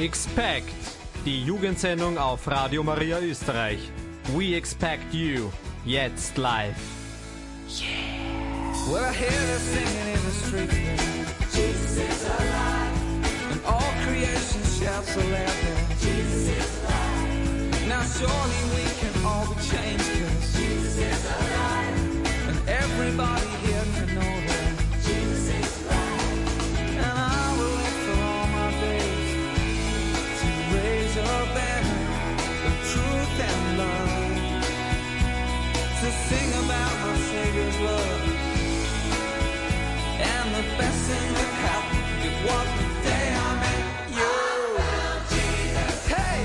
Expect, die Jugendsendung auf Radio Maria Österreich. We expect you, jetzt live. Yeah. Well, I hear her singing in the street. Jesus is alive. And all creation shouts aloud. Jesus is alive. Now surely we can all be changed, 'cause Jesus is alive. And everybody here can know that Jesus is alive. And I will live for all my days to raise your banner of truth and love, to sing about my Savior's love. And the best thing that happened, it was the day I met you. I found Jesus. Hey!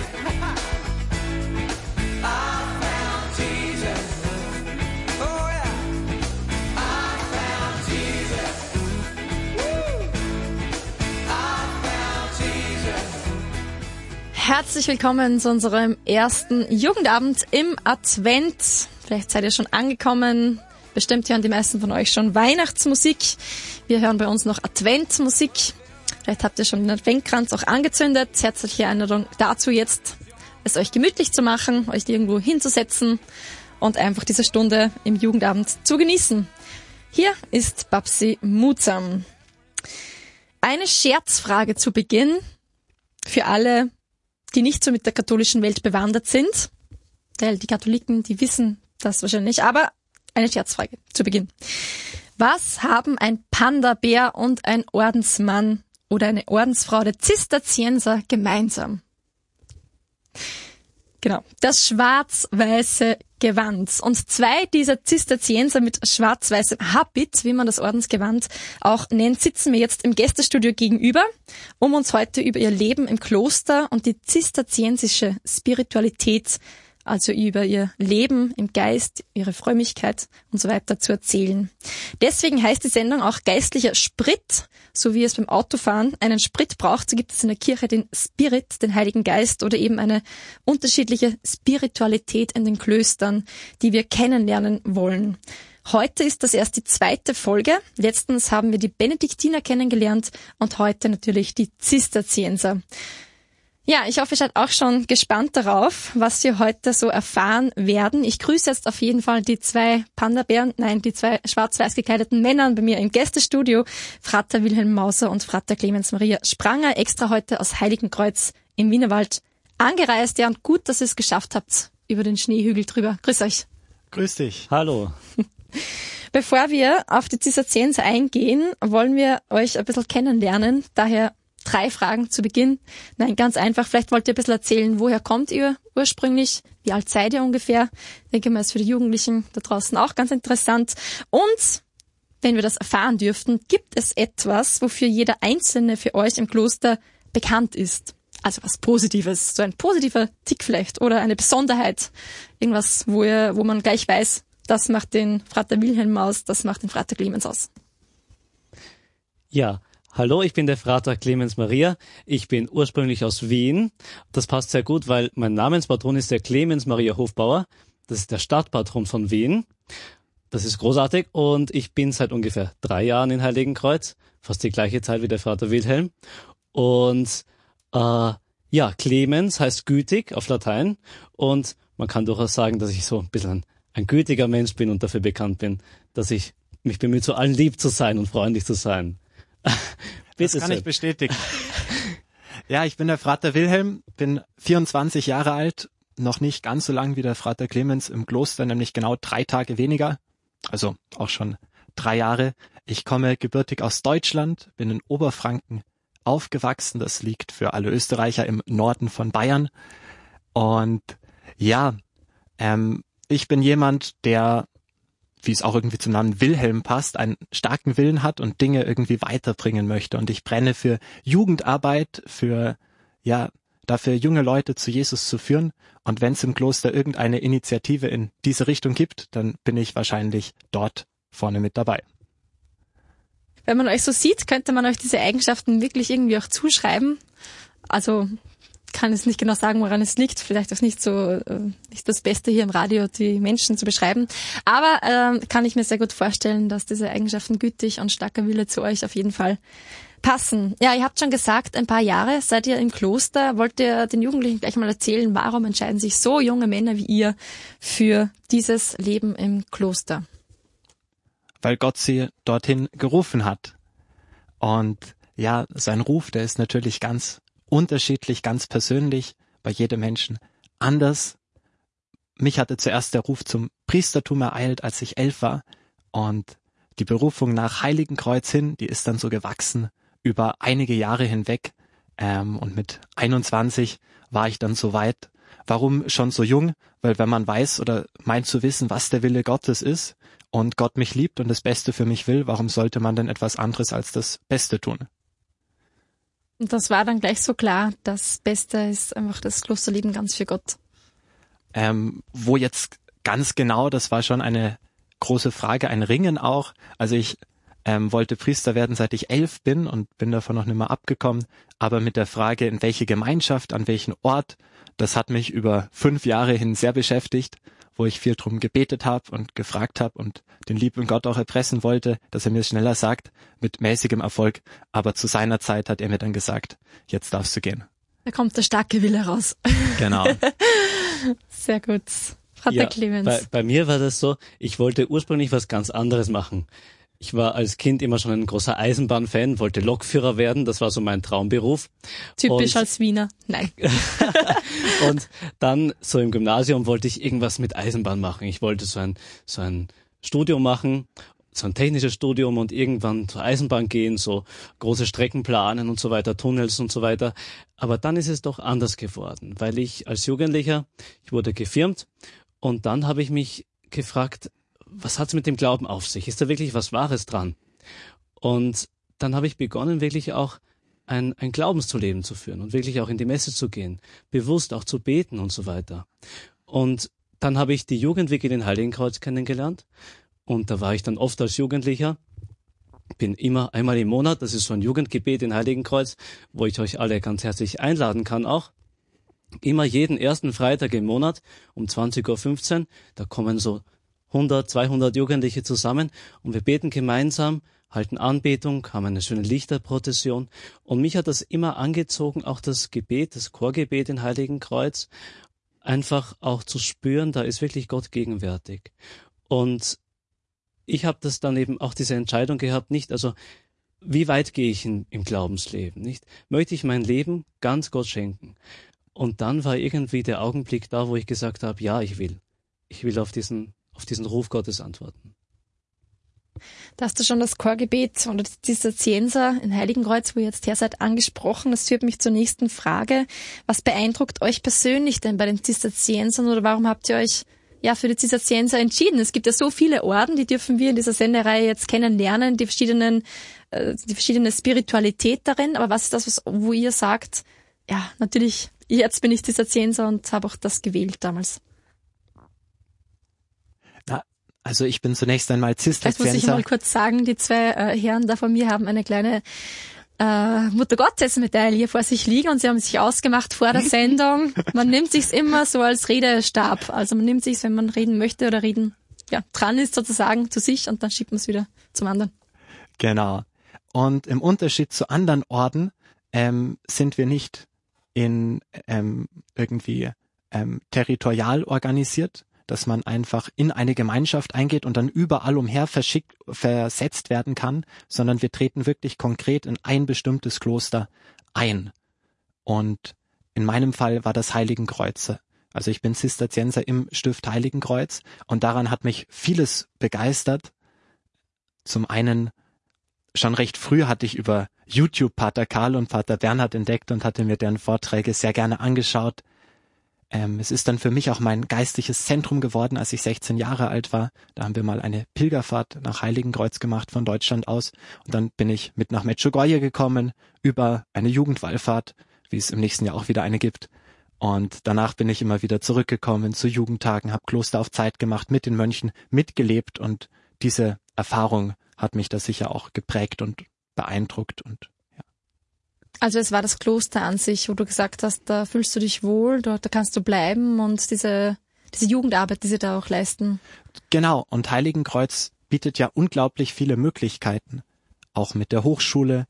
I found Jesus. Oh yeah. I found Jesus. Woo! I found Jesus. Herzlich willkommen zu unserem ersten Jugendabend im Advent. Vielleicht seid ihr schon angekommen. Bestimmt hören die meisten von euch schon Weihnachtsmusik. Wir hören bei uns noch Adventmusik. Vielleicht habt ihr schon den Adventkranz auch angezündet. Herzliche Erinnerung dazu jetzt, es euch gemütlich zu machen, euch irgendwo hinzusetzen und einfach diese Stunde im Jugendabend zu genießen. Hier ist Babsi Mutsam. Eine Scherzfrage zu Beginn für alle, die nicht so mit der katholischen Welt bewandert sind. Weil die Katholiken, die wissen das wahrscheinlich, aber eine Scherzfrage zu Beginn. Was haben ein Panda-Bär und ein Ordensmann oder eine Ordensfrau der Zisterzienser gemeinsam? Genau, das schwarz-weiße Gewand. Und zwei dieser Zisterzienser mit schwarz-weißem Habit, wie man das Ordensgewand auch nennt, sitzen mir jetzt im Gästestudio gegenüber, um uns heute über ihr Leben im Kloster und die zisterziensische Spiritualität, also über ihr Leben im Geist, ihre Frömmigkeit und so weiter zu erzählen. Deswegen heißt die Sendung auch geistlicher Sprit, so wie es beim Autofahren einen Sprit braucht, so gibt es in der Kirche den Spirit, den Heiligen Geist oder eben eine unterschiedliche Spiritualität in den Klöstern, die wir kennenlernen wollen. Heute ist das erst die zweite Folge. Letztens haben wir die Benediktiner kennengelernt und heute natürlich die Zisterzienser. Ja, ich hoffe, ihr seid auch schon gespannt darauf, was wir heute so erfahren werden. Ich grüße jetzt auf jeden Fall die zwei die zwei schwarz-weiß gekleideten Männer bei mir im Gästestudio, Frater Wilhelm Mauser und Frater Clemens Maria Spranger, extra heute aus Heiligenkreuz im Wienerwald angereist. Ja, und gut, dass ihr es geschafft habt über den Schneehügel drüber. Grüß euch. Grüß dich. Hallo. Bevor wir auf die Zisterzienser eingehen, wollen wir euch ein bisschen kennenlernen. Daher 3 Fragen zu Beginn. Nein, ganz einfach. Vielleicht wollt ihr ein bisschen erzählen, woher kommt ihr ursprünglich? Wie alt seid ihr ungefähr? Ich denke mal, ist für die Jugendlichen da draußen auch ganz interessant. Und wenn wir das erfahren dürften, gibt es etwas, wofür jeder Einzelne für euch im Kloster bekannt ist? Also was Positives, so ein positiver Tick vielleicht oder eine Besonderheit. Irgendwas, wo man gleich weiß, das macht den Frater Wilhelm aus, das macht den Frater Clemens aus. Ja. Hallo, ich bin der Frater Clemens Maria. Ich bin ursprünglich aus Wien. Das passt sehr gut, weil mein Namenspatron ist der Clemens Maria Hofbauer. Das ist der Stadtpatron von Wien. Das ist großartig und ich bin seit ungefähr 3 Jahren in Heiligenkreuz. Fast die gleiche Zeit wie der Frater Wilhelm. Und Clemens heißt gütig auf Latein und man kann durchaus sagen, dass ich so ein bisschen ein gütiger Mensch bin und dafür bekannt bin, dass ich mich bemühe, zu allen lieb zu sein und freundlich zu sein. Das kann ich bestätigen. Ja, ich bin der Frater Wilhelm, bin 24 Jahre alt, noch nicht ganz so lang wie der Frater Clemens im Kloster, nämlich genau 3 Tage weniger, also auch schon 3 Jahre. Ich komme gebürtig aus Deutschland, bin in Oberfranken aufgewachsen, das liegt für alle Österreicher im Norden von Bayern. Und ja, ich bin jemand, der, wie es auch irgendwie zum Namen Wilhelm passt, einen starken Willen hat und Dinge irgendwie weiterbringen möchte. Und ich brenne für Jugendarbeit, dafür junge Leute zu Jesus zu führen. Und wenn es im Kloster irgendeine Initiative in diese Richtung gibt, dann bin ich wahrscheinlich dort vorne mit dabei. Wenn man euch so sieht, könnte man euch diese Eigenschaften wirklich irgendwie auch zuschreiben. Also kann es nicht genau sagen, woran es liegt. Vielleicht auch nicht das Beste hier im Radio, die Menschen zu beschreiben. Aber kann ich mir sehr gut vorstellen, dass diese Eigenschaften gütig und starker Wille zu euch auf jeden Fall passen. Ja, ihr habt schon gesagt, ein paar Jahre seid ihr im Kloster. Wollt ihr den Jugendlichen gleich mal erzählen, warum entscheiden sich so junge Männer wie ihr für dieses Leben im Kloster? Weil Gott sie dorthin gerufen hat. Und ja, sein Ruf, der ist natürlich ganz unterschiedlich, ganz persönlich, bei jedem Menschen anders. Mich hatte zuerst der Ruf zum Priestertum ereilt, als ich 11 war. Und die Berufung nach Heiligenkreuz hin, die ist dann so gewachsen über einige Jahre hinweg. Und mit 21 war ich dann so weit. Warum schon so jung? Weil wenn man weiß oder meint zu wissen, was der Wille Gottes ist und Gott mich liebt und das Beste für mich will, warum sollte man denn etwas anderes als das Beste tun? Und das war dann gleich so klar, das Beste ist einfach das Klosterleben ganz für Gott. Wo jetzt ganz genau, das war schon eine große Frage, ein Ringen auch. Also ich wollte Priester werden, seit ich 11 bin und bin davon noch nicht mehr abgekommen. Aber mit der Frage, in welche Gemeinschaft, an welchen Ort, das hat mich über 5 Jahre hin sehr beschäftigt, wo ich viel drum gebetet habe und gefragt habe und den lieben Gott auch erpressen wollte, dass er mir schneller sagt, mit mäßigem Erfolg. Aber zu seiner Zeit hat er mir dann gesagt, jetzt darfst du gehen. Da kommt der starke Wille raus. Genau. Sehr gut. Vater Clemens. Bei mir war das so, ich wollte ursprünglich was ganz anderes machen. Ich war als Kind immer schon ein großer Eisenbahnfan, wollte Lokführer werden, das war so mein Traumberuf. Typisch als Wiener, nein. Und dann so im Gymnasium wollte ich irgendwas mit Eisenbahn machen. Ich wollte so ein Studium machen, so ein technisches Studium und irgendwann zur Eisenbahn gehen, so große Strecken planen und so weiter, Tunnels und so weiter. Aber dann ist es doch anders geworden, weil ich als Jugendlicher, ich wurde gefirmt und dann habe ich mich gefragt, was hat's mit dem Glauben auf sich? Ist da wirklich was Wahres dran? Und dann habe ich begonnen, wirklich auch ein Glaubensleben zu führen und wirklich auch in die Messe zu gehen, bewusst auch zu beten und so weiter. Und dann habe ich die Jugendwege in den Heiligenkreuz kennengelernt und da war ich dann oft als Jugendlicher, bin immer einmal im Monat, das ist so ein Jugendgebet in Heiligenkreuz, wo ich euch alle ganz herzlich einladen kann auch, immer jeden ersten Freitag im Monat um 20:15 Uhr, da kommen so 100, 200 Jugendliche zusammen und wir beten gemeinsam, halten Anbetung, haben eine schöne Lichterprozession und mich hat das immer angezogen, auch das Gebet, das Chorgebet in Heiligenkreuz, einfach auch zu spüren, da ist wirklich Gott gegenwärtig. Und ich habe das dann eben auch diese Entscheidung gehabt, nicht, also wie weit gehe ich im Glaubensleben, nicht? Möchte ich mein Leben ganz Gott schenken? Und dann war irgendwie der Augenblick da, wo ich gesagt habe, ja, ich will auf diesen Ruf Gottes antworten. Da hast du schon das Chorgebet oder die Zisterzienser in Heiligenkreuz, wo ihr jetzt her seid, angesprochen. Das führt mich zur nächsten Frage. Was beeindruckt euch persönlich denn bei den Zisterziensern oder warum habt ihr euch für die Zisterzienser entschieden? Es gibt ja so viele Orden, die dürfen wir in dieser Sendereihe jetzt kennenlernen, die verschiedene Spiritualität darin. Aber was ist das, wo ihr sagt, ja, natürlich, jetzt bin ich Zisterzienser und habe auch das gewählt damals? Also ich bin zunächst einmal Zisterzienser. Vielleicht muss ich mal kurz sagen, die zwei Herren da von mir haben eine kleine Muttergottesmedaille hier vor sich liegen und sie haben sich ausgemacht vor der Sendung. Man nimmt sich's immer so als Redestab. Also man nimmt sich's, wenn man reden möchte oder dran ist sozusagen zu sich und dann schiebt man es wieder zum anderen. Genau. Und im Unterschied zu anderen Orden sind wir nicht in irgendwie territorial organisiert, dass man einfach in eine Gemeinschaft eingeht und dann überall umher versetzt werden kann, sondern wir treten wirklich konkret in ein bestimmtes Kloster ein. Und in meinem Fall war das Heiligenkreuz. Also ich bin Zisterzienser im Stift Heiligenkreuz und daran hat mich vieles begeistert. Zum einen, schon recht früh hatte ich über YouTube Pater Karl und Pater Bernhard entdeckt und hatte mir deren Vorträge sehr gerne angeschaut. Es ist dann für mich auch mein geistliches Zentrum geworden, als ich 16 Jahre alt war. Da haben wir mal eine Pilgerfahrt nach Heiligenkreuz gemacht von Deutschland aus. Und dann bin ich mit nach Medjugorje gekommen über eine Jugendwallfahrt, wie es im nächsten Jahr auch wieder eine gibt. Und danach bin ich immer wieder zurückgekommen zu Jugendtagen, habe Kloster auf Zeit gemacht, mit den Mönchen mitgelebt. Und diese Erfahrung hat mich da sicher auch geprägt und beeindruckt und Also es war das Kloster an sich, wo du gesagt hast, da fühlst du dich wohl, da kannst du bleiben und diese Jugendarbeit, die sie da auch leisten. Genau, und Heiligenkreuz bietet ja unglaublich viele Möglichkeiten, auch mit der Hochschule,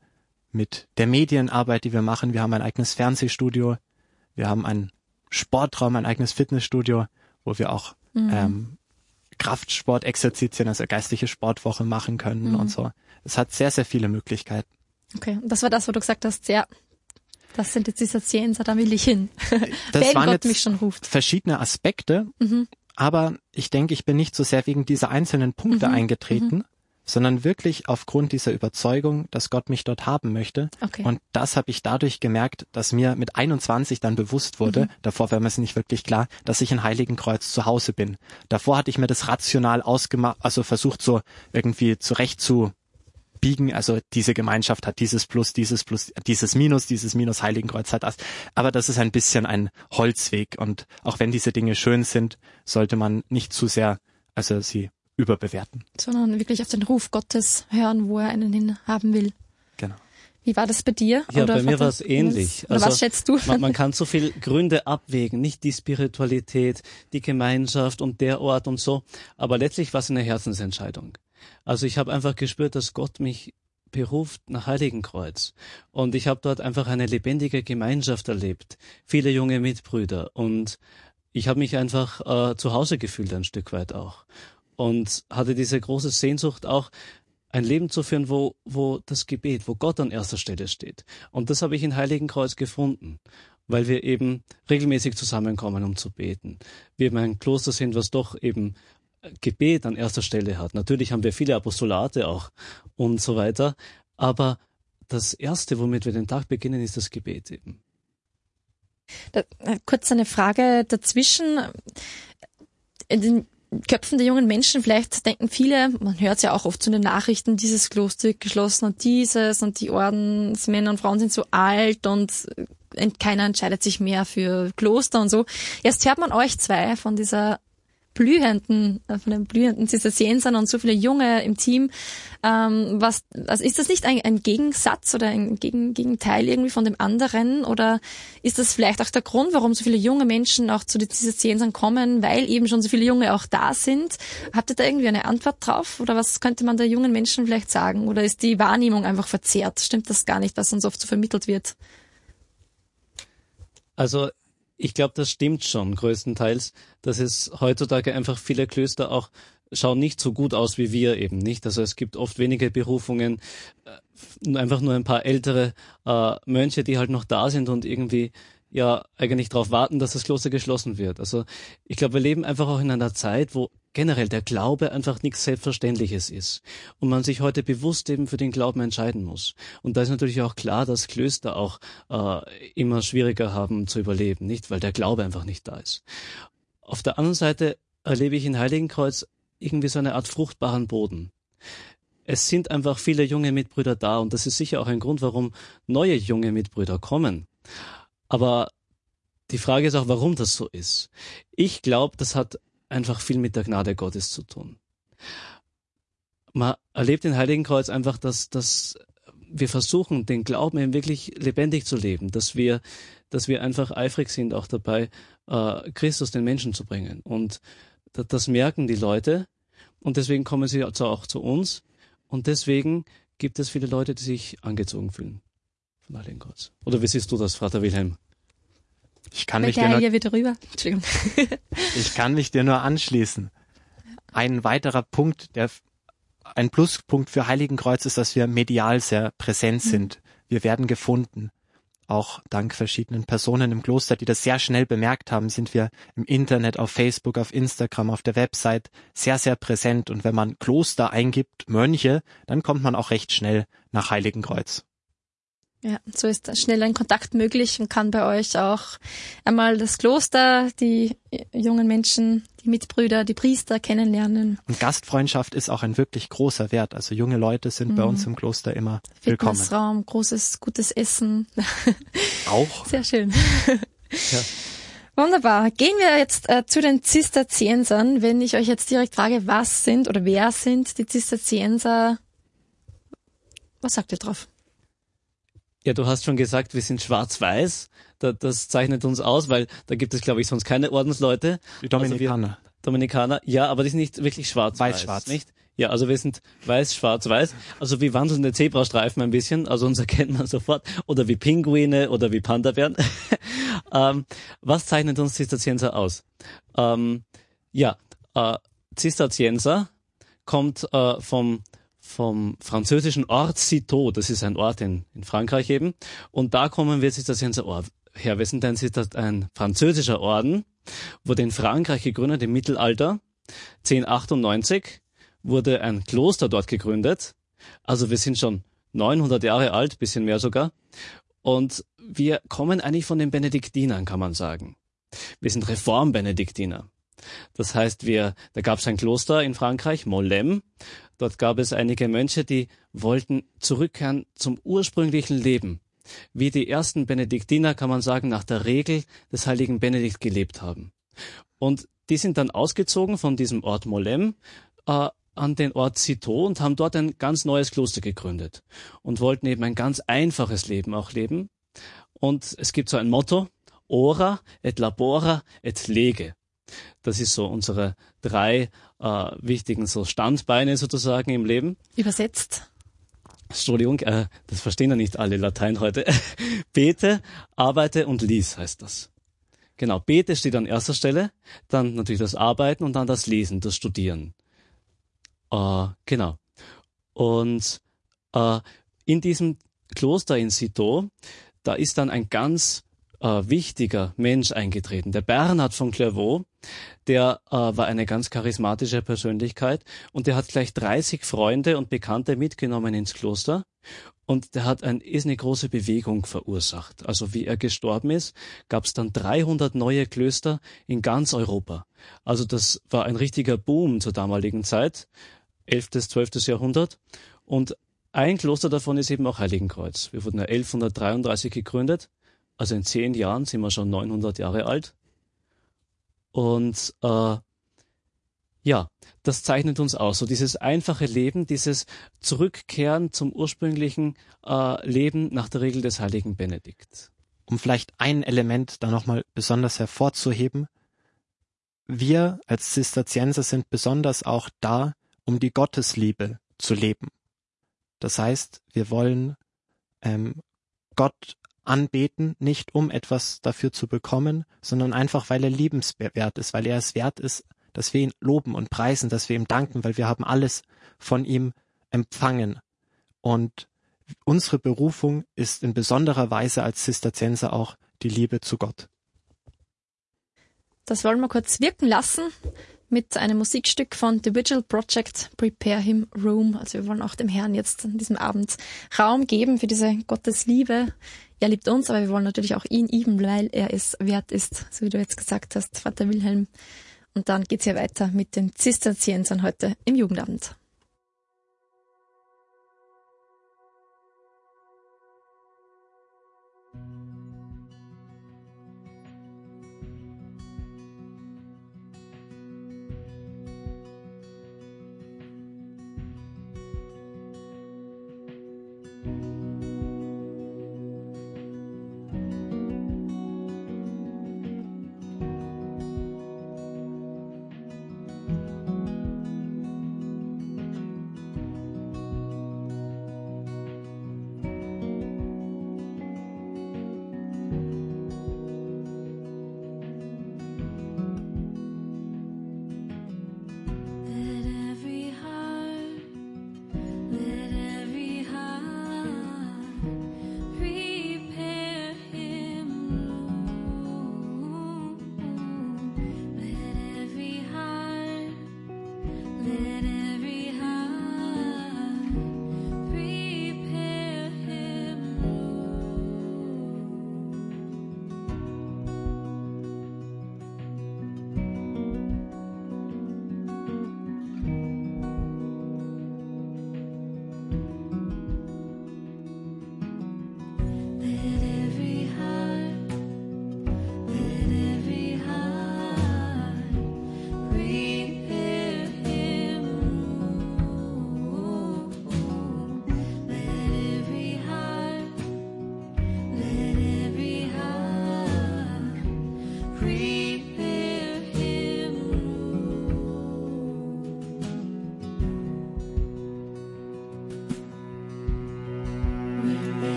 mit der Medienarbeit, die wir machen. Wir haben ein eigenes Fernsehstudio, wir haben einen Sportraum, ein eigenes Fitnessstudio, wo wir auch Kraftsport-Exerzitien, also geistliche Sportwoche machen können und so. Es hat sehr, sehr viele Möglichkeiten. Okay, und das war das, wo du gesagt hast, ja, das sind jetzt die Zisterzienser, da will ich hin. Das waren Gott jetzt mich schon ruft. verschiedene Aspekte, aber ich denke, ich bin nicht so sehr wegen dieser einzelnen Punkte eingetreten, sondern wirklich aufgrund dieser Überzeugung, dass Gott mich dort haben möchte. Okay. Und das habe ich dadurch gemerkt, dass mir mit 21 dann bewusst wurde, davor war mir es nicht wirklich klar, dass ich in Heiligenkreuz zu Hause bin. Davor hatte ich mir das rational ausgemacht, also versucht so irgendwie zurecht zu biegen, also diese Gemeinschaft hat dieses Plus, dieses Minus, Heiligenkreuz hat das. Aber das ist ein bisschen ein Holzweg und auch wenn diese Dinge schön sind, sollte man nicht zu sehr, also sie überbewerten. Sondern wirklich auf den Ruf Gottes hören, wo er einen hin haben will. Genau. Wie war das bei dir? Ja, oder bei mir war es ähnlich. Oder was schätzt du? Man kann so viel Gründe abwägen, nicht die Spiritualität, die Gemeinschaft und der Ort und so, aber letztlich war es eine Herzensentscheidung. Also ich habe einfach gespürt, dass Gott mich beruft nach Heiligenkreuz. Und ich habe dort einfach eine lebendige Gemeinschaft erlebt, viele junge Mitbrüder und ich habe mich einfach zu Hause gefühlt ein Stück weit auch. Und hatte diese große Sehnsucht auch, ein Leben zu führen, wo das Gebet, wo Gott an erster Stelle steht. Und das habe ich in Heiligenkreuz gefunden, weil wir eben regelmäßig zusammenkommen, um zu beten. Wir eben ein Kloster sind, was doch eben Gebet an erster Stelle hat. Natürlich haben wir viele Apostolate auch und so weiter, aber das Erste, womit wir den Tag beginnen, ist das Gebet eben. Kurz eine Frage dazwischen. In den Köpfen der jungen Menschen, vielleicht denken viele, man hört es ja auch oft zu den Nachrichten, dieses Kloster wird geschlossen und dieses und die Ordensmänner und Frauen sind so alt und keiner entscheidet sich mehr für Kloster und so. Jetzt hört man euch zwei von den blühenden Zisterziensern und so viele Junge im Team. Also ist das nicht ein Gegensatz oder ein Gegenteil irgendwie von dem anderen? Oder ist das vielleicht auch der Grund, warum so viele junge Menschen auch zu den Zisterziensern kommen, weil eben schon so viele Junge auch da sind? Habt ihr da irgendwie eine Antwort drauf? Oder was könnte man der jungen Menschen vielleicht sagen? Oder ist die Wahrnehmung einfach verzerrt? Stimmt das gar nicht, was uns oft so vermittelt wird? Also ich glaube, das stimmt schon größtenteils, dass es heutzutage einfach viele Klöster auch schauen nicht so gut aus wie wir eben nicht. Also es gibt oft wenige Berufungen, einfach nur ein paar ältere Mönche, die halt noch da sind und irgendwie ja eigentlich darauf warten, dass das Kloster geschlossen wird. Also ich glaube, wir leben einfach auch in einer Zeit, wo generell der Glaube einfach nichts Selbstverständliches ist und man sich heute bewusst eben für den Glauben entscheiden muss. Und da ist natürlich auch klar, dass Klöster auch immer schwieriger haben zu überleben, nicht, weil der Glaube einfach nicht da ist. Auf der anderen Seite erlebe ich in Heiligenkreuz irgendwie so eine Art fruchtbaren Boden. Es sind einfach viele junge Mitbrüder da und das ist sicher auch ein Grund, warum neue junge Mitbrüder kommen. Aber die Frage ist auch, warum das so ist. Ich glaube, das hat einfach viel mit der Gnade Gottes zu tun. Man erlebt in Heiligenkreuz einfach, dass wir versuchen, den Glauben eben wirklich lebendig zu leben, dass wir einfach eifrig sind auch dabei, Christus den Menschen zu bringen. Und das merken die Leute und deswegen kommen sie also auch zu uns und deswegen gibt es viele Leute, die sich angezogen fühlen von Heiligenkreuz. Oder wie siehst du das, Vater Wilhelm? Ich kann mich dir nur anschließen. Ein weiterer Punkt, ein Pluspunkt für Heiligenkreuz ist, dass wir medial sehr präsent sind. Wir werden gefunden. Auch dank verschiedenen Personen im Kloster, die das sehr schnell bemerkt haben, sind wir im Internet, auf Facebook, auf Instagram, auf der Website sehr, sehr präsent. Und wenn man Kloster eingibt, Mönche, dann kommt man auch recht schnell nach Heiligenkreuz. Ja, so ist schnell ein Kontakt möglich und kann bei euch auch einmal das Kloster, die jungen Menschen, die Mitbrüder, die Priester kennenlernen. Und Gastfreundschaft ist auch ein wirklich großer Wert. Also junge Leute sind bei uns im Kloster immer willkommen. Fitnessraum, großes, gutes Essen. Auch. Sehr schön. Ja. Wunderbar. Gehen wir jetzt zu den Zisterziensern. Wenn ich euch jetzt direkt frage, was sind oder wer sind die Zisterzienser, was sagt ihr drauf? Ja, du hast schon gesagt, wir sind schwarz-weiß. Das zeichnet uns aus, weil da gibt es, glaube ich, sonst keine Ordensleute. Die Dominikaner. Also Dominikaner, ja, aber die sind nicht wirklich schwarz-weiß. Weiß-schwarz. Nicht? Ja, also wir sind weiß, schwarz, weiß. Also wie wandelnde Zebrastreifen ein bisschen. Also uns erkennt man sofort. Oder wie Pinguine oder wie Panda-Bären. Was zeichnet uns Zisterzienser aus? Zisterzienser kommt vom französischen Ort Citeaux. Das ist ein Ort in Frankreich eben. Und da kommen wir Zisterzienser her. Wir sind ein französischer Orden, wurde in Frankreich gegründet im Mittelalter. 1098 wurde ein Kloster dort gegründet. Also wir sind schon 900 Jahre alt, bisschen mehr sogar. Und wir kommen eigentlich von den Benediktinern, kann man sagen. Wir sind Reformbenediktiner. Das heißt, da gab es ein Kloster in Frankreich, Mollem. Dort gab es einige Mönche, die wollten zurückkehren zum ursprünglichen Leben. Wie die ersten Benediktiner, kann man sagen, nach der Regel des heiligen Benedikt gelebt haben. Und die sind dann ausgezogen von diesem Ort Mollem an den Ort Citeaux und haben dort ein ganz neues Kloster gegründet und wollten eben ein ganz einfaches Leben auch leben. Und es gibt so ein Motto: Ora et labora et lege. Das ist so unsere 3 wichtigen so Standbeine sozusagen im Leben. Übersetzt? Entschuldigung, das verstehen ja nicht alle Latein heute. Bete, arbeite und lies heißt das. Genau, Bete steht an erster Stelle, dann natürlich das Arbeiten und dann das Lesen, das Studieren. Genau. Und in diesem Kloster in Citeaux, da ist dann ein ganz wichtiger Mensch eingetreten. Der Bernhard von Clairvaux, der war eine ganz charismatische Persönlichkeit und der hat gleich 30 Freunde und Bekannte mitgenommen ins Kloster und der hat eine große Bewegung verursacht. Also wie er gestorben ist, gab es dann 300 neue Klöster in ganz Europa. Also das war ein richtiger Boom zur damaligen Zeit, 11., 12. Jahrhundert, und ein Kloster davon ist eben auch Heiligenkreuz. Wir wurden ja 1133 gegründet. Also in 10 Jahren sind wir schon 900 Jahre alt. Und das zeichnet uns aus. So dieses einfache Leben, dieses Zurückkehren zum ursprünglichen Leben nach der Regel des heiligen Benedikt. Um vielleicht ein Element da nochmal besonders hervorzuheben: Wir als Zisterzienser sind besonders auch da, um die Gottesliebe zu leben. Das heißt, wir wollen Gott anbeten, nicht um etwas dafür zu bekommen, sondern einfach, weil er liebenswert ist, weil er es wert ist, dass wir ihn loben und preisen, dass wir ihm danken, weil wir haben alles von ihm empfangen. Und unsere Berufung ist in besonderer Weise als Zisterzienser auch die Liebe zu Gott. Das wollen wir kurz wirken lassen mit einem Musikstück von The Vigil Project, Prepare Him Room. Also wir wollen auch dem Herrn jetzt an diesem Abend Raum geben für diese Gottesliebe. Er liebt uns, aber wir wollen natürlich auch ihn lieben, weil er es wert ist, so wie du jetzt gesagt hast, Vater Wilhelm. Und dann geht's ja weiter mit den Zisterziensern heute im Jugendabend.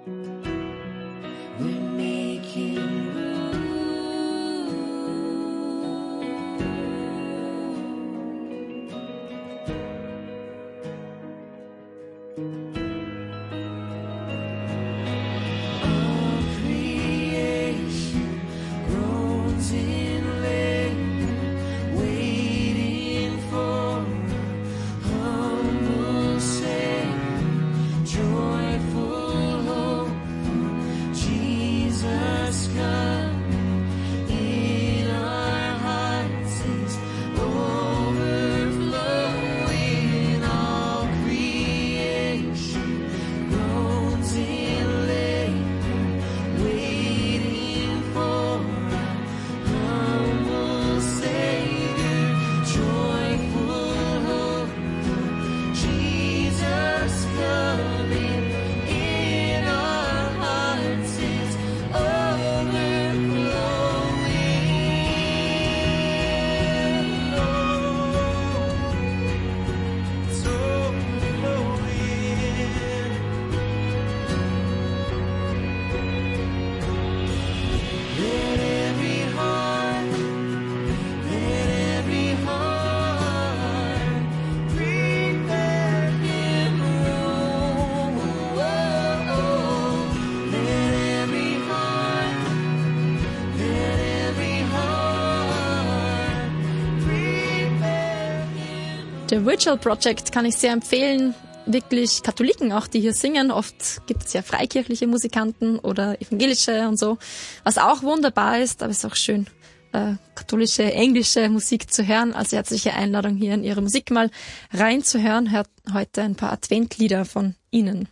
The Virtual Project kann ich sehr empfehlen. Wirklich Katholiken auch, die hier singen. Oft gibt es ja freikirchliche Musikanten oder evangelische und so. Was auch wunderbar ist, aber es ist auch schön, katholische, englische Musik zu hören. Also herzliche Einladung hier in ihre Musik mal reinzuhören. Hört heute ein paar Adventlieder von ihnen.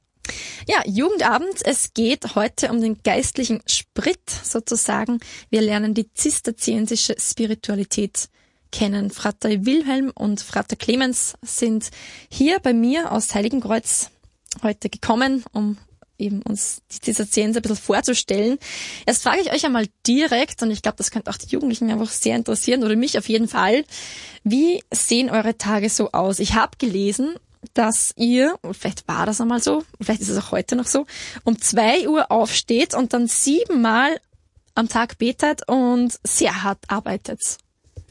Ja, Jugendabend. Es geht heute um den geistlichen Sprit sozusagen. Wir lernen die zisterziensische Spiritualität kennen. Frater Wilhelm und Frater Clemens sind hier bei mir aus Heiligenkreuz heute gekommen, um eben uns die Zisterzienser ein bisschen vorzustellen. Jetzt frage ich euch einmal direkt, und ich glaube, das könnte auch die Jugendlichen einfach sehr interessieren, oder mich auf jeden Fall, wie sehen eure Tage so aus? Ich habe gelesen, dass ihr, und vielleicht war das einmal so, vielleicht ist es auch heute noch so, um 2 Uhr aufsteht und dann 7-mal am Tag betet und sehr hart arbeitet.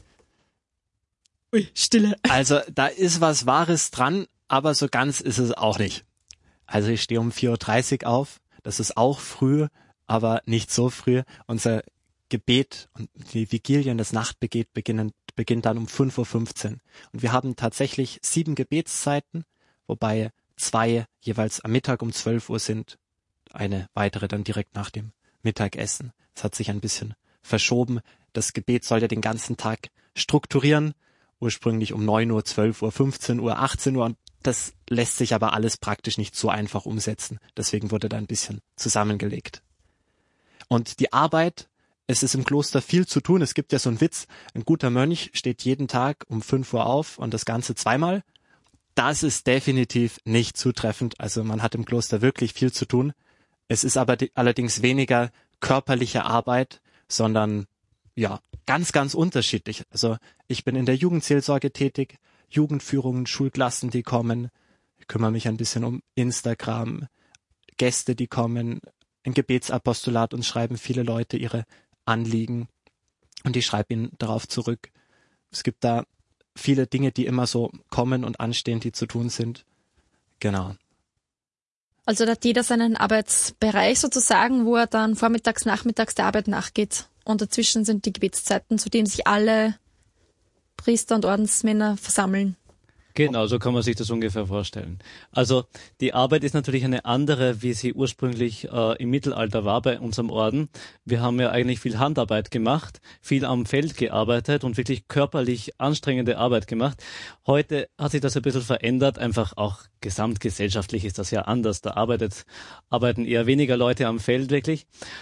Ui, Stille. Also da ist was Wahres dran, aber so ganz ist es auch nicht. Also ich stehe um 4.30 Uhr auf, das ist auch früh, aber nicht so früh. Unser Gebet und die Vigilien, das Nachtgebet beginnt dann um 5.15 Uhr. Und wir haben tatsächlich 7 Gebetszeiten, wobei 2 jeweils am Mittag um 12 Uhr sind, eine weitere dann direkt nach dem Mittagessen. Es hat sich ein bisschen verschoben. Das Gebet soll ja den ganzen Tag strukturieren, ursprünglich um 9 Uhr, 12 Uhr, 15 Uhr, 18 Uhr, und das lässt sich aber alles praktisch nicht so einfach umsetzen. Deswegen wurde da ein bisschen zusammengelegt. Und die Arbeit, es ist im Kloster viel zu tun. Es gibt ja so einen Witz, ein guter Mönch steht jeden Tag um 5 Uhr auf und das Ganze 2-mal. Das ist definitiv nicht zutreffend. Also man hat im Kloster wirklich viel zu tun. Es ist aber allerdings weniger körperliche Arbeit, sondern ja, ganz, ganz unterschiedlich. Also ich bin in der Jugendseelsorge tätig, Jugendführungen, Schulklassen, die kommen. Ich kümmere mich ein bisschen um Instagram, Gäste, die kommen, ein Gebetsapostolat, und schreiben viele Leute ihre Anliegen und ich schreibe ihnen darauf zurück. Es gibt da viele Dinge, die immer so kommen und anstehen, die zu tun sind. Genau. Also da hat jeder seinen Arbeitsbereich sozusagen, wo er dann vormittags, nachmittags der Arbeit nachgeht. Und dazwischen sind die Gebetszeiten, zu denen sich alle Priester und Ordensmänner versammeln. Genau, so kann man sich das ungefähr vorstellen. Also die Arbeit ist natürlich eine andere, wie sie ursprünglich im Mittelalter war bei unserem Orden. Wir haben ja eigentlich viel Handarbeit gemacht, viel am Feld gearbeitet und wirklich körperlich anstrengende Arbeit gemacht. Heute hat sich das ein bisschen verändert, einfach auch gesamtgesellschaftlich ist das ja anders. Da arbeiten eher weniger Leute am Feld wirklich.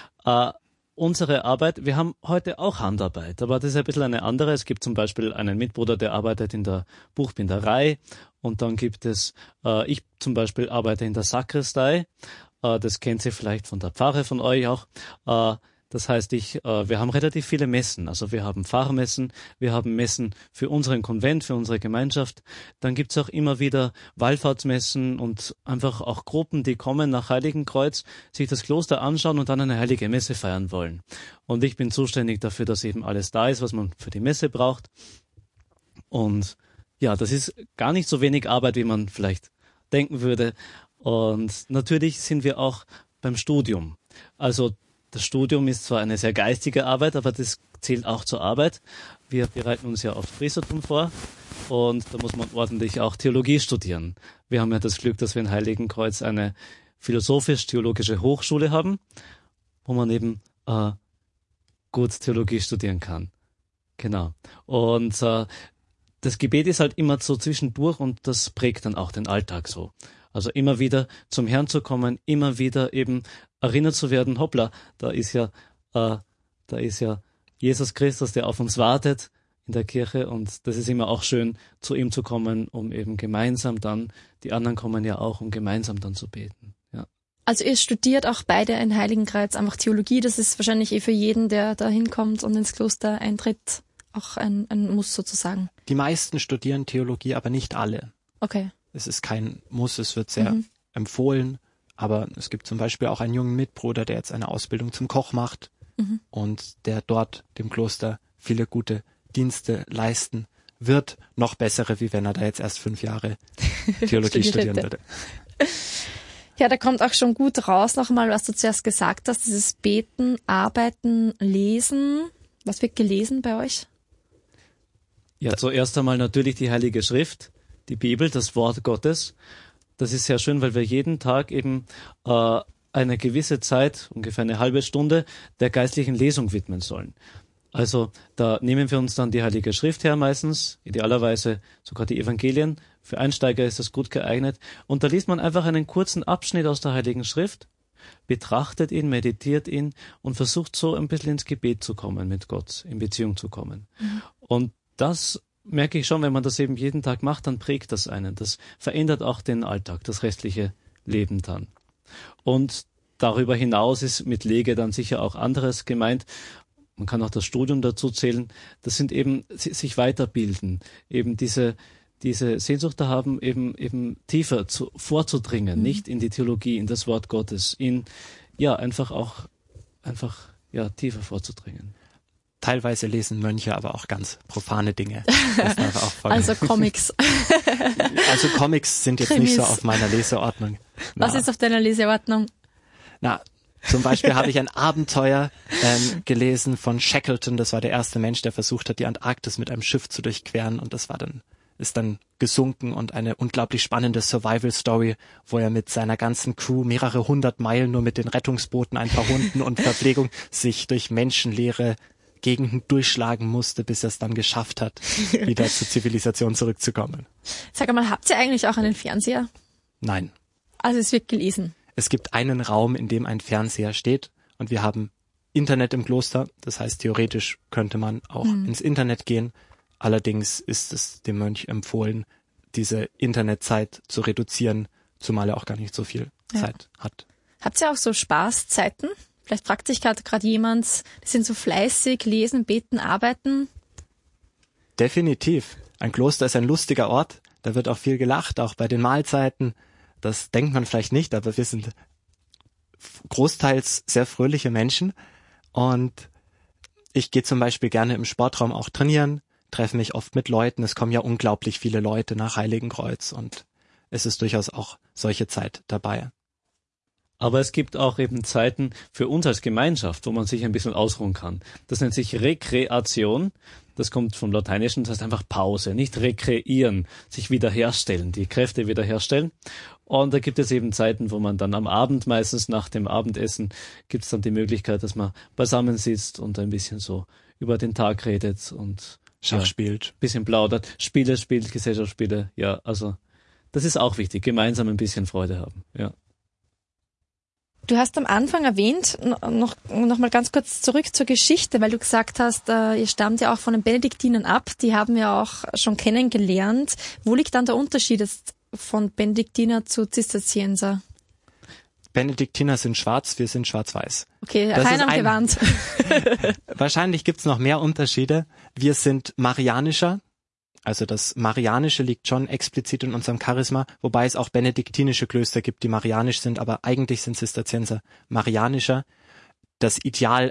Unsere Arbeit, wir haben heute auch Handarbeit, aber das ist ein bisschen eine andere. Es gibt zum Beispiel einen Mitbruder, der arbeitet in der Buchbinderei, und dann gibt es, ich zum Beispiel arbeite in der Sakristei, das kennt ihr vielleicht von der Pfarre von euch auch. Das heißt, wir haben relativ viele Messen. Also wir haben Pfarrmessen, wir haben Messen für unseren Konvent, für unsere Gemeinschaft. Dann gibt's auch immer wieder Wallfahrtsmessen und einfach auch Gruppen, die kommen nach Heiligenkreuz, sich das Kloster anschauen und dann eine heilige Messe feiern wollen. Und ich bin zuständig dafür, dass eben alles da ist, was man für die Messe braucht. Und ja, das ist gar nicht so wenig Arbeit, wie man vielleicht denken würde. Und natürlich sind wir auch beim Studium. Also das Studium ist zwar eine sehr geistige Arbeit, aber das zählt auch zur Arbeit. Wir bereiten uns ja aufs Priestertum vor und da muss man ordentlich auch Theologie studieren. Wir haben ja das Glück, dass wir in Heiligenkreuz eine philosophisch-theologische Hochschule haben, wo man eben gut Theologie studieren kann. Genau. Und das Gebet ist halt immer so zwischendurch und das prägt dann auch den Alltag so. Also immer wieder zum Herrn zu kommen, immer wieder eben erinnert zu werden, hoppla, da ist ja Jesus Christus, der auf uns wartet in der Kirche und das ist immer auch schön, zu ihm zu kommen, um eben gemeinsam dann, die anderen kommen ja auch, um gemeinsam dann zu beten. Ja. Also ihr studiert auch beide in Heiligenkreuz einfach Theologie, das ist wahrscheinlich für jeden, der da hinkommt und ins Kloster eintritt, auch ein Muss sozusagen. Die meisten studieren Theologie, aber nicht alle. Okay. Es ist kein Muss, es wird sehr empfohlen, aber es gibt zum Beispiel auch einen jungen Mitbruder, der jetzt eine Ausbildung zum Koch macht und der dort dem Kloster viele gute Dienste leisten wird. Noch bessere, wie wenn er da jetzt erst 5 Jahre Theologie studieren würde. Ja, da kommt auch schon gut raus nochmal, was du zuerst gesagt hast, dieses Beten, Arbeiten, Lesen. Was wird gelesen bei euch? Ja, zuerst einmal natürlich die Heilige Schrift. Die Bibel, das Wort Gottes, das ist sehr schön, weil wir jeden Tag eben eine gewisse Zeit, ungefähr eine halbe Stunde, der geistlichen Lesung widmen sollen. Also da nehmen wir uns dann die Heilige Schrift her meistens, idealerweise sogar die Evangelien. Für Einsteiger ist das gut geeignet. Und da liest man einfach einen kurzen Abschnitt aus der Heiligen Schrift, betrachtet ihn, meditiert ihn und versucht so ein bisschen ins Gebet zu kommen mit Gott, in Beziehung zu kommen. Und das merke ich schon, wenn man das eben jeden Tag macht, dann prägt das einen. Das verändert auch den Alltag, das restliche Leben dann. Und darüber hinaus ist mit Lege dann sicher auch anderes gemeint. Man kann auch das Studium dazu zählen. Das sind eben sich weiterbilden, eben diese Sehnsucht da haben, eben tiefer vorzudringen, nicht in die Theologie, in das Wort Gottes, einfach tiefer vorzudringen. Teilweise lesen Mönche aber auch ganz profane Dinge. Also Comics. Also Comics sind jetzt Krimis. Nicht so auf meiner Leseordnung. Was ist auf deiner Leseordnung? Zum Beispiel habe ich ein Abenteuer gelesen von Shackleton. Das war der erste Mensch, der versucht hat, die Antarktis mit einem Schiff zu durchqueren. Und das ist dann gesunken und eine unglaublich spannende Survival-Story, wo er mit seiner ganzen Crew mehrere 100 Meilen nur mit den Rettungsbooten, ein paar Hunden und Verpflegung sich durch menschenleere Gegenden durchschlagen musste, bis er es dann geschafft hat, wieder zur Zivilisation zurückzukommen. Sag mal, habt ihr eigentlich auch einen Fernseher? Nein. Also es wird gelesen. Es gibt einen Raum, in dem ein Fernseher steht und wir haben Internet im Kloster. Das heißt, theoretisch könnte man auch ins Internet gehen. Allerdings ist es dem Mönch empfohlen, diese Internetzeit zu reduzieren, zumal er auch gar nicht so viel Zeit hat. Habt ihr auch so Spaßzeiten? Vielleicht fragt sich gerade jemand, die sind so fleißig, lesen, beten, arbeiten. Definitiv. Ein Kloster ist ein lustiger Ort. Da wird auch viel gelacht, auch bei den Mahlzeiten. Das denkt man vielleicht nicht, aber wir sind großteils sehr fröhliche Menschen. Und ich gehe zum Beispiel gerne im Sportraum auch trainieren, treffe mich oft mit Leuten. Es kommen ja unglaublich viele Leute nach Heiligenkreuz und es ist durchaus auch solche Zeit dabei. Aber es gibt auch eben Zeiten für uns als Gemeinschaft, wo man sich ein bisschen ausruhen kann. Das nennt sich Rekreation. Das kommt vom Lateinischen, das heißt einfach Pause, nicht rekreieren, sich wiederherstellen, die Kräfte wiederherstellen. Und da gibt es eben Zeiten, wo man dann am Abend, meistens nach dem Abendessen, gibt es dann die Möglichkeit, dass man beisammen sitzt und ein bisschen so über den Tag redet und Schach spielt. Bisschen plaudert, Spiele spielt, Gesellschaftsspiele. Ja, also das ist auch wichtig, gemeinsam ein bisschen Freude haben, ja. Du hast am Anfang erwähnt, noch mal ganz kurz zurück zur Geschichte, weil du gesagt hast, ihr stammt ja auch von den Benediktinern ab, die haben wir auch schon kennengelernt. Wo liegt dann der Unterschied jetzt von Benediktiner zu Zisterzienser? Benediktiner sind schwarz, wir sind schwarz-weiß. Okay, Rainer gewarnt. Wahrscheinlich gibt's noch mehr Unterschiede. Wir sind marianischer. Also das Marianische liegt schon explizit in unserem Charisma, wobei es auch benediktinische Klöster gibt, die marianisch sind, aber eigentlich sind Zisterzienser marianischer. Das Ideal,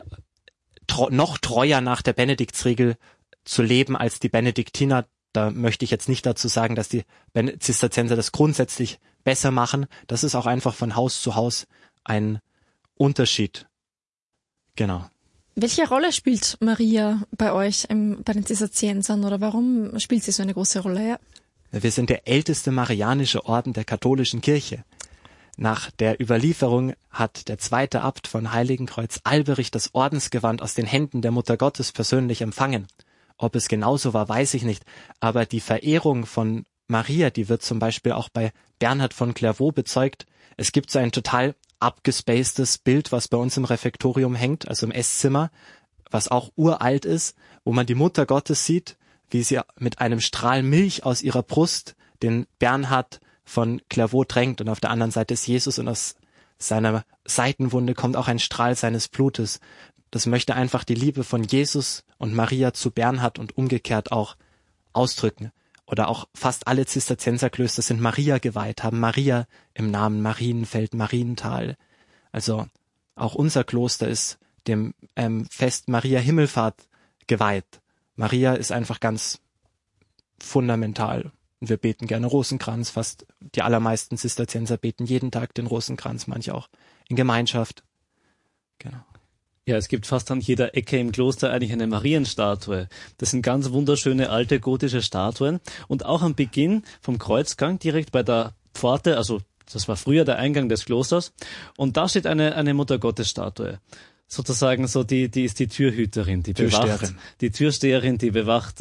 noch treuer nach der Benediktsregel zu leben als die Benediktiner, da möchte ich jetzt nicht dazu sagen, dass die Zisterzienser das grundsätzlich besser machen. Das ist auch einfach von Haus zu Haus ein Unterschied. Genau. Welche Rolle spielt Maria bei euch bei den Zisterziensern oder warum spielt sie so eine große Rolle? Ja. Wir sind der älteste marianische Orden der katholischen Kirche. Nach der Überlieferung hat der zweite Abt von Heiligenkreuz Alberich das Ordensgewand aus den Händen der Mutter Gottes persönlich empfangen. Ob es genauso war, weiß ich nicht, aber die Verehrung von Maria, die wird zum Beispiel auch bei Bernhard von Clairvaux bezeugt. Es gibt so ein total abgespacedes Bild, was bei uns im Refektorium hängt, also im Esszimmer, was auch uralt ist, wo man die Mutter Gottes sieht, wie sie mit einem Strahl Milch aus ihrer Brust den Bernhard von Clairvaux tränkt und auf der anderen Seite ist Jesus und aus seiner Seitenwunde kommt auch ein Strahl seines Blutes. Das möchte einfach die Liebe von Jesus und Maria zu Bernhard und umgekehrt auch ausdrücken. Oder auch fast alle Zisterzienserklöster sind Maria geweiht, haben Maria im Namen, Marienfeld, Marienthal. Also auch unser Kloster ist dem Fest Maria Himmelfahrt geweiht. Maria ist einfach ganz fundamental. Und wir beten gerne Rosenkranz, fast die allermeisten Zisterzienser beten jeden Tag den Rosenkranz, manche auch in Gemeinschaft. Genau. Ja, es gibt fast an jeder Ecke im Kloster eigentlich eine Marienstatue. Das sind ganz wunderschöne alte gotische Statuen. Und auch am Beginn vom Kreuzgang, direkt bei der Pforte, also das war früher der Eingang des Klosters, und da steht eine Mutter-Gottes-Statue. Sozusagen so, die ist die Türhüterin, die bewacht, die Türsteherin, die bewacht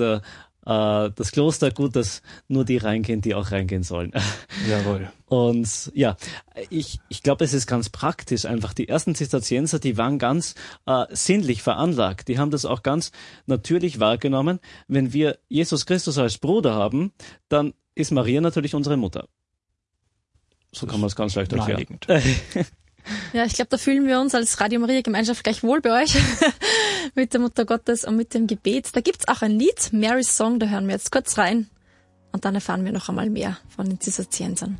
das Kloster, gut, dass nur die reingehen, die auch reingehen sollen. Jawohl. Und ja, ich glaube, es ist ganz praktisch einfach. Die ersten Zisterzienser, die waren ganz sinnlich veranlagt. Die haben das auch ganz natürlich wahrgenommen. Wenn wir Jesus Christus als Bruder haben, dann ist Maria natürlich unsere Mutter. So kann man es ganz leicht erklären. Ja, ich glaube, da fühlen wir uns als Radio Maria Gemeinschaft gleich wohl bei euch mit der Mutter Gottes und mit dem Gebet. Da gibt's auch ein Lied, Mary's Song, da hören wir jetzt kurz rein und dann erfahren wir noch einmal mehr von den Zisterziensern.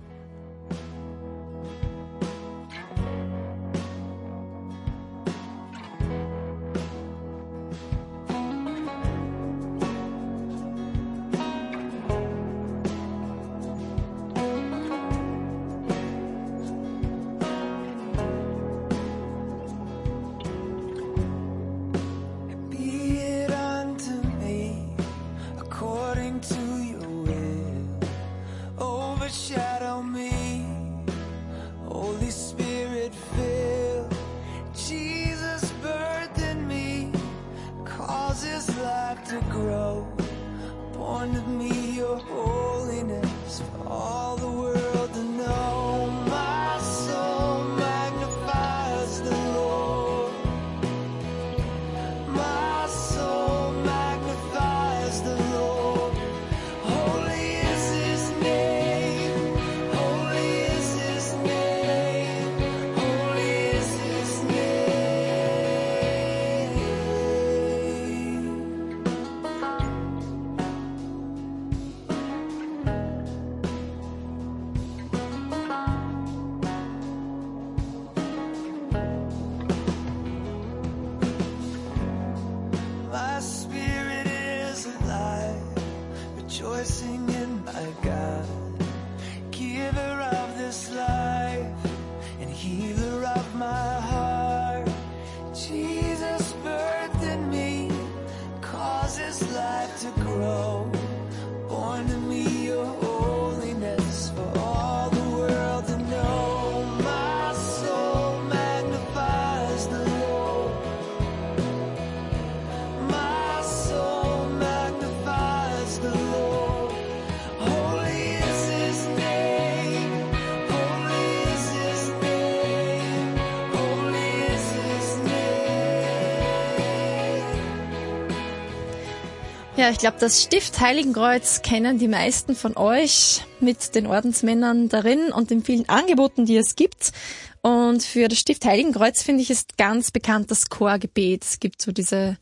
Ja, ich glaube, das Stift Heiligenkreuz kennen die meisten von euch mit den Ordensmännern darin und den vielen Angeboten, die es gibt. Und für das Stift Heiligenkreuz, finde ich, ist ganz bekannt das Chorgebet. Es gibt so diese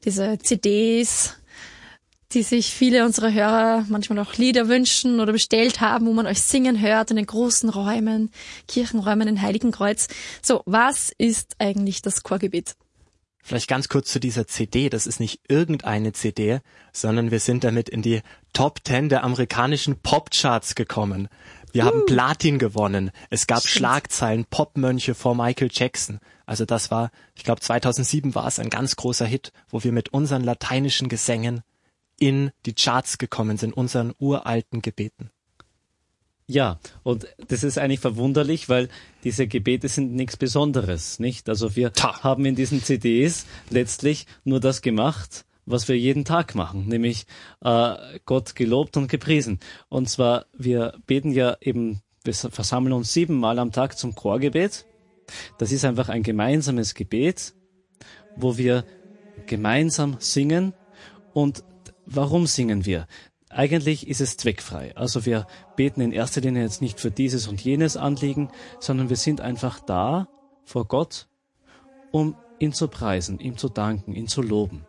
CDs, die sich viele unserer Hörer manchmal auch Lieder wünschen oder bestellt haben, wo man euch singen hört in den großen Räumen, Kirchenräumen in Heiligenkreuz. So, was ist eigentlich das Chorgebet? Vielleicht ganz kurz zu dieser CD. Das ist nicht irgendeine CD, sondern wir sind damit in die Top 10 der amerikanischen Popcharts gekommen. Wir haben Platin gewonnen. Es gab Schlagzeilen, Popmönche vor Michael Jackson. Also das war, ich glaube 2007 war es ein ganz großer Hit, wo wir mit unseren lateinischen Gesängen in die Charts gekommen sind, unseren uralten Gebeten. Ja, und das ist eigentlich verwunderlich, weil diese Gebete sind nichts Besonderes, nicht? Also wir haben in diesen CDs letztlich nur das gemacht, was wir jeden Tag machen, nämlich Gott gelobt und gepriesen. Und zwar, wir beten ja eben, wir versammeln uns 7 Mal am Tag zum Chorgebet. Das ist einfach ein gemeinsames Gebet, wo wir gemeinsam singen. Und warum singen wir? Eigentlich ist es zweckfrei. Also wir beten in erster Linie jetzt nicht für dieses und jenes Anliegen, sondern wir sind einfach da vor Gott, um ihn zu preisen, ihm zu danken, ihn zu loben.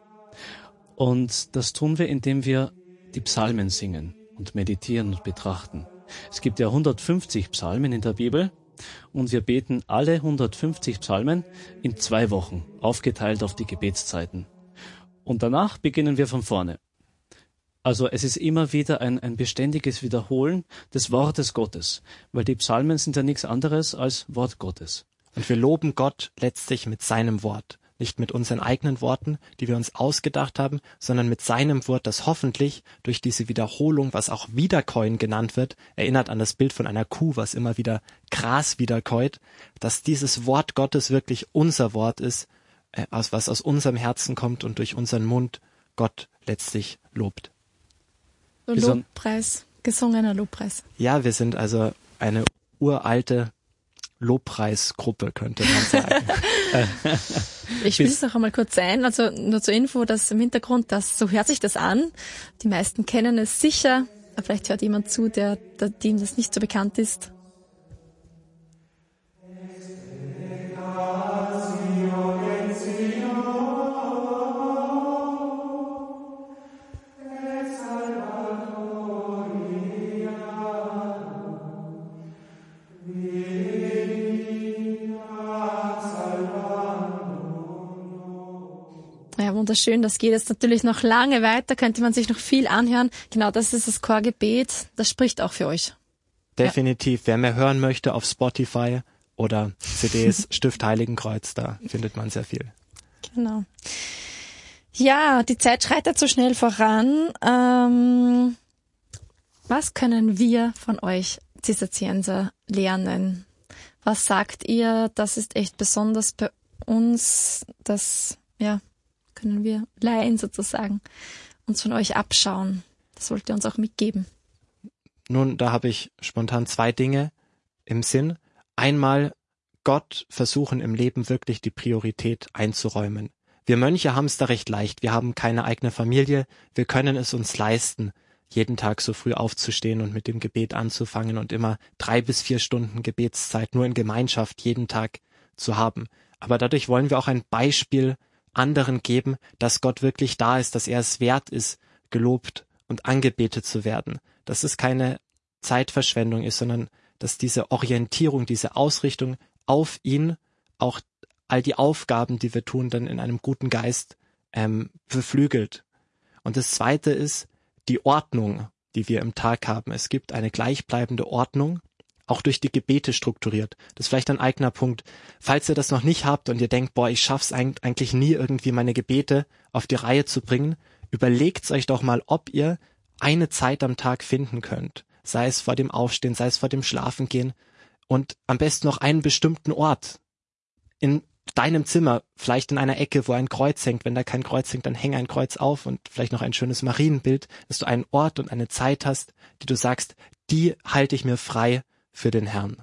Und das tun wir, indem wir die Psalmen singen und meditieren und betrachten. Es gibt ja 150 Psalmen in der Bibel und wir beten alle 150 Psalmen in 2 Wochen, aufgeteilt auf die Gebetszeiten. Und danach beginnen wir von vorne. Also es ist immer wieder ein beständiges Wiederholen des Wortes Gottes, weil die Psalmen sind ja nichts anderes als Wort Gottes. Und wir loben Gott letztlich mit seinem Wort. Nicht mit unseren eigenen Worten, die wir uns ausgedacht haben, sondern mit seinem Wort, das hoffentlich durch diese Wiederholung, was auch Wiederkäuen genannt wird, erinnert an das Bild von einer Kuh, was immer wieder Gras wiederkäut, dass dieses Wort Gottes wirklich unser Wort ist, was aus unserem Herzen kommt und durch unseren Mund Gott letztlich lobt. So Lobpreis, gesungener Lobpreis. Ja, wir sind also eine uralte Lobpreisgruppe, könnte man sagen. Ich spiele es noch einmal kurz ein, also nur zur Info, dass im Hintergrund, so hört sich das an. Die meisten kennen es sicher, aber vielleicht hört jemand zu, dem das nicht so bekannt ist. Ja, wunderschön. Das geht jetzt natürlich noch lange weiter, könnte man sich noch viel anhören. Genau, das ist das Chorgebet. Das spricht auch für euch. Definitiv. Ja. Wer mehr hören möchte, auf Spotify oder CDs Stift Heiligenkreuz, da findet man sehr viel. Genau. Ja, die Zeit schreitet so schnell voran. Was können wir von euch Zisterzienser lernen? Was sagt ihr, das ist echt besonders bei uns, das, ja, können wir Laien sozusagen uns von euch abschauen? Das wollt ihr uns auch mitgeben. Nun, da habe ich spontan 2 Dinge im Sinn. Einmal Gott versuchen im Leben wirklich die Priorität einzuräumen. Wir Mönche haben es da recht leicht. Wir haben keine eigene Familie. Wir können es uns leisten, jeden Tag so früh aufzustehen und mit dem Gebet anzufangen und immer 3 bis 4 Stunden Gebetszeit nur in Gemeinschaft jeden Tag zu haben. Aber dadurch wollen wir auch ein Beispiel anderen geben, dass Gott wirklich da ist, dass er es wert ist, gelobt und angebetet zu werden. Dass es keine Zeitverschwendung ist, sondern dass diese Orientierung, diese Ausrichtung auf ihn auch all die Aufgaben, die wir tun, dann in einem guten Geist beflügelt. Und das Zweite ist die Ordnung, die wir im Tag haben. Es gibt eine gleichbleibende Ordnung, auch durch die Gebete strukturiert. Das ist vielleicht ein eigener Punkt. Falls ihr das noch nicht habt und ihr denkt, ich schaff's eigentlich nie irgendwie meine Gebete auf die Reihe zu bringen, überlegt euch doch mal, ob ihr eine Zeit am Tag finden könnt. Sei es vor dem Aufstehen, sei es vor dem Schlafengehen und am besten noch einen bestimmten Ort. In deinem Zimmer, vielleicht in einer Ecke, wo ein Kreuz hängt. Wenn da kein Kreuz hängt, dann häng ein Kreuz auf und vielleicht noch ein schönes Marienbild, dass du einen Ort und eine Zeit hast, die du sagst, die halte ich mir frei für den Herrn.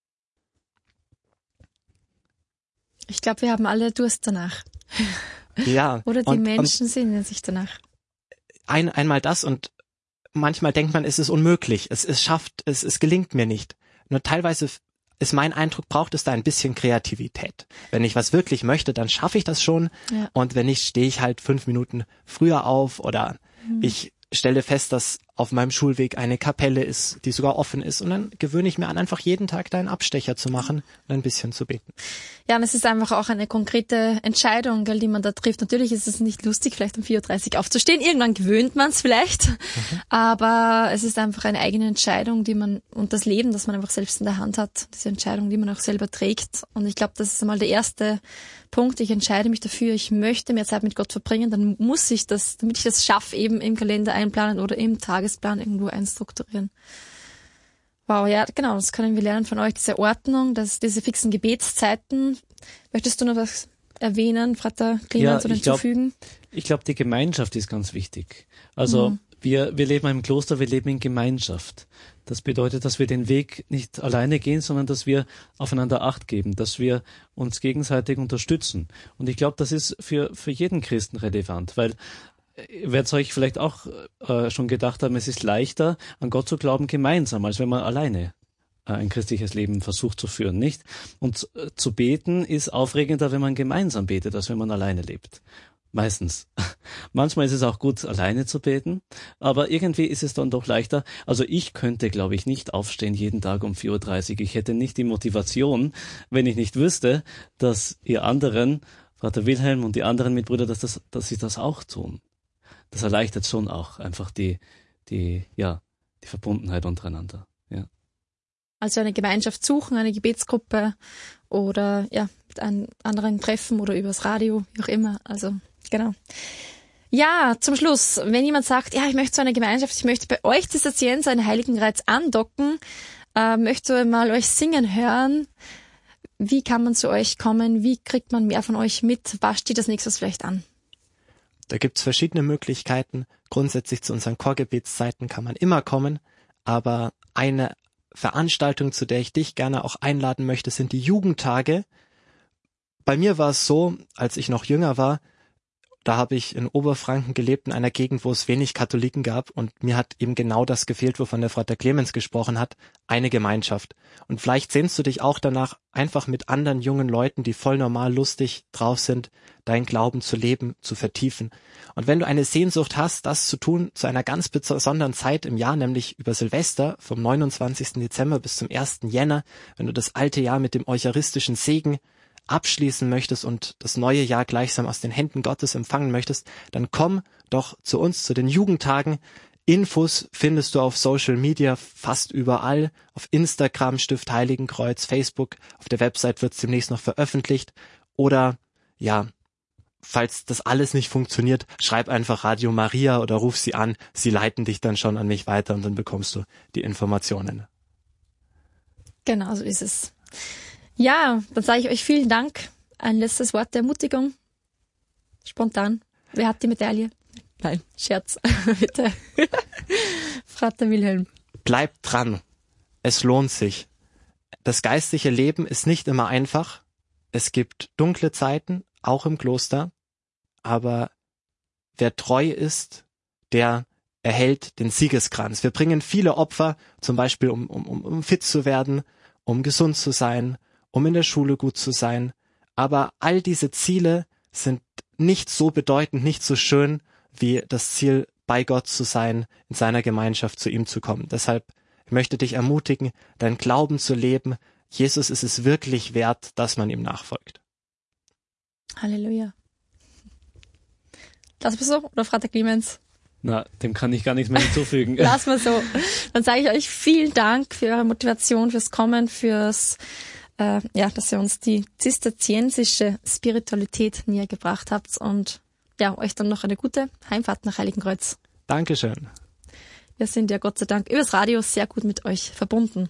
Ich glaube, wir haben alle Durst danach. Ja. Oder die Menschen sehnen sich danach. Einmal das und manchmal denkt man, es ist unmöglich. Es gelingt mir nicht. Nur teilweise ist mein Eindruck, braucht es da ein bisschen Kreativität. Wenn ich was wirklich möchte, dann schaffe ich das schon. Ja. Und wenn nicht, stehe ich halt 5 Minuten früher auf oder ich stelle fest, dass auf meinem Schulweg eine Kapelle ist, die sogar offen ist. Und dann gewöhne ich mir an, einfach jeden Tag da einen Abstecher zu machen und ein bisschen zu beten. Ja, und es ist einfach auch eine konkrete Entscheidung, gell, die man da trifft. Natürlich ist es nicht lustig, vielleicht um 4:30 Uhr aufzustehen. Irgendwann gewöhnt man es vielleicht. Aber es ist einfach eine eigene Entscheidung, die man, und das Leben, das man einfach selbst in der Hand hat. Diese Entscheidung, die man auch selber trägt. Und ich glaube, das ist einmal der erste Punkt. Ich entscheide mich dafür, ich möchte mehr Zeit mit Gott verbringen. Dann muss ich das, damit ich das schaffe, eben im Kalender einplanen oder im Tagesplan irgendwo einstrukturieren. Wow, ja, genau, das können wir lernen von euch, diese Ordnung, diese fixen Gebetszeiten. Möchtest du noch was erwähnen, Frater Clemens, oder hinzufügen? Ich glaube, die Gemeinschaft ist ganz wichtig. Also wir leben im Kloster, wir leben in Gemeinschaft. Das bedeutet, dass wir den Weg nicht alleine gehen, sondern dass wir aufeinander Acht geben, dass wir uns gegenseitig unterstützen. Und ich glaube, das ist für jeden Christen relevant, weil ihr werdet euch vielleicht auch schon gedacht haben, es ist leichter, an Gott zu glauben gemeinsam, als wenn man alleine ein christliches Leben versucht zu führen, nicht? Und zu beten ist aufregender, wenn man gemeinsam betet, als wenn man alleine lebt. Meistens. Manchmal ist es auch gut, alleine zu beten, aber irgendwie ist es dann doch leichter. Also ich könnte, glaube ich, nicht aufstehen jeden Tag um 4:30 Uhr. Ich hätte nicht die Motivation, wenn ich nicht wüsste, dass ihr anderen, Vater Wilhelm und die anderen Mitbrüder, dass sie das auch tun. Das erleichtert schon auch einfach die Verbundenheit untereinander. Ja. Also eine Gemeinschaft suchen, eine Gebetsgruppe oder mit einem anderen treffen oder übers Radio, wie auch immer. Also genau. Ja, zum Schluss, wenn jemand sagt, ich möchte so eine Gemeinschaft, ich möchte bei euch Zisterzienser einen Heiligenkreuz andocken, möchte mal euch singen hören, wie kann man zu euch kommen? Wie kriegt man mehr von euch mit? Was steht als nächstes vielleicht an? Da gibt's verschiedene Möglichkeiten. Grundsätzlich zu unseren Chorgebetszeiten kann man immer kommen, aber eine Veranstaltung, zu der ich dich gerne auch einladen möchte, sind die Jugendtage. Bei mir war es so, als ich noch jünger war, da habe ich in Oberfranken gelebt, in einer Gegend, wo es wenig Katholiken gab, und mir hat eben genau das gefehlt, wovon der Vater Clemens gesprochen hat, eine Gemeinschaft. Und vielleicht sehnst du dich auch danach, einfach mit anderen jungen Leuten, die voll normal lustig drauf sind, deinen Glauben zu leben, zu vertiefen. Und wenn du eine Sehnsucht hast, das zu tun zu einer ganz besonderen Zeit im Jahr, nämlich über Silvester, vom 29. Dezember bis zum 1. Jänner, wenn du das alte Jahr mit dem eucharistischen Segen abschließen möchtest und das neue Jahr gleichsam aus den Händen Gottes empfangen möchtest, dann komm doch zu uns, zu den Jugendtagen. Infos findest du auf Social Media fast überall, auf Instagram, Stift Heiligenkreuz, Facebook, auf der Website wird es demnächst noch veröffentlicht. Oder, falls das alles nicht funktioniert, schreib einfach Radio Maria oder ruf sie an, sie leiten dich dann schon an mich weiter und dann bekommst du die Informationen. Genau, so ist es. Ja, dann sage ich euch vielen Dank. Ein letztes Wort der Ermutigung. Spontan. Wer hat die Medaille? Nein, Scherz. Bitte. Frater Wilhelm. Bleibt dran. Es lohnt sich. Das geistliche Leben ist nicht immer einfach. Es gibt dunkle Zeiten, auch im Kloster. Aber wer treu ist, der erhält den Siegeskranz. Wir bringen viele Opfer, zum Beispiel um fit zu werden, um gesund zu sein, um in der Schule gut zu sein. Aber all diese Ziele sind nicht so bedeutend, nicht so schön, wie das Ziel, bei Gott zu sein, in seiner Gemeinschaft zu ihm zu kommen. Deshalb, ich möchte dich ermutigen, deinen Glauben zu leben. Jesus ist es wirklich wert, dass man ihm nachfolgt. Halleluja. Lass mal so, oder Frater Clemens? Na, dem kann ich gar nichts mehr hinzufügen. Lass mal so. Dann sage ich euch vielen Dank für eure Motivation, fürs Kommen, dass ihr uns die zisterziensische Spiritualität näher gebracht habt und euch dann noch eine gute Heimfahrt nach Heiligenkreuz. Dankeschön. Wir sind ja Gott sei Dank übers Radio sehr gut mit euch verbunden.